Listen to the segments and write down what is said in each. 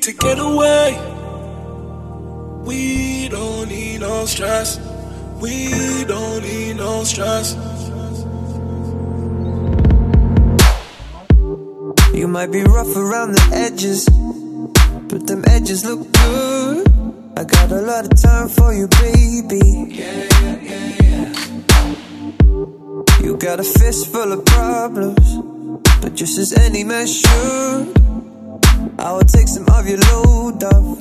to get away. We don't need no stress. We don't need no stress. You might be rough around the edges, but them edges look good. I got a lot of time for you, baby. You got a fist full of problems, but just as any man should, I will take some of your load off.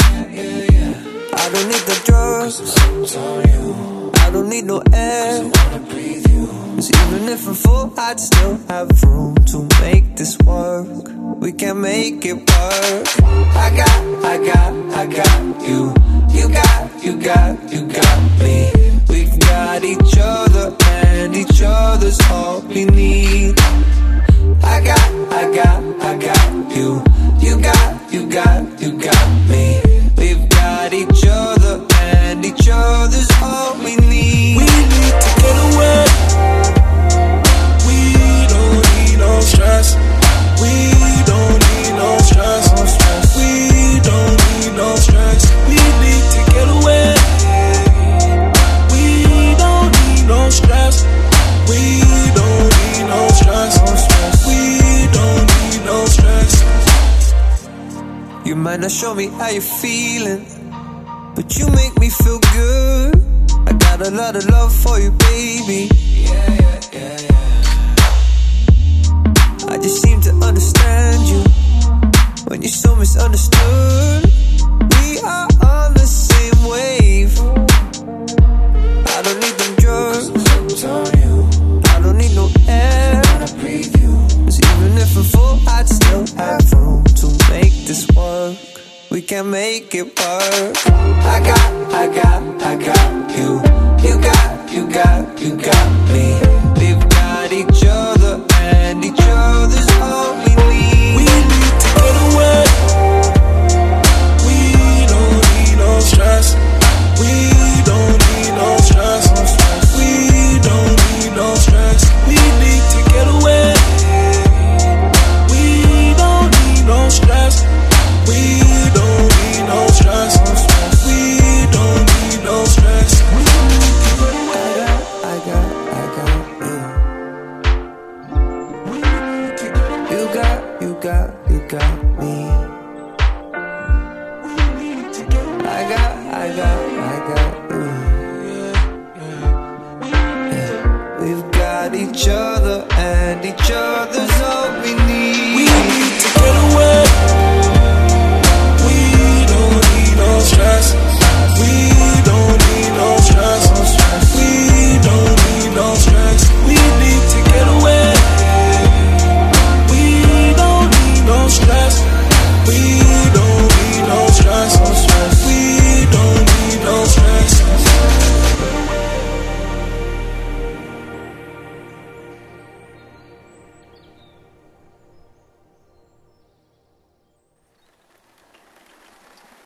I don't need the drugs, I don't need no air, 'cause even if I'm full, I'd still have room to make this work. We can make it work. I got you. You got me. We've got each other, and each other's all we need. I got you. You got me. We've got each other, and each other's all we need. We need to get away. We don't need no stress. We don't need no stress. We don't need no stress. We need to get away. We don't need no stress. We don't need no stress. We don't need no stress. You might not show me how you're feeling, but you make me feel good. I got a lot of love for you, baby. I just seem to understand you when you're so misunderstood. We are on the same wave. I don't need them drugs, I don't need no air, 'cause even if I'm full, I'd still have room to make this work. We can make it work. I got you. You got me. We've got each other, and each other's all we need. We need to get away. We don't need no stress. We don't need no stress. We don't need no stress. We need to get away. We don't need no stress. We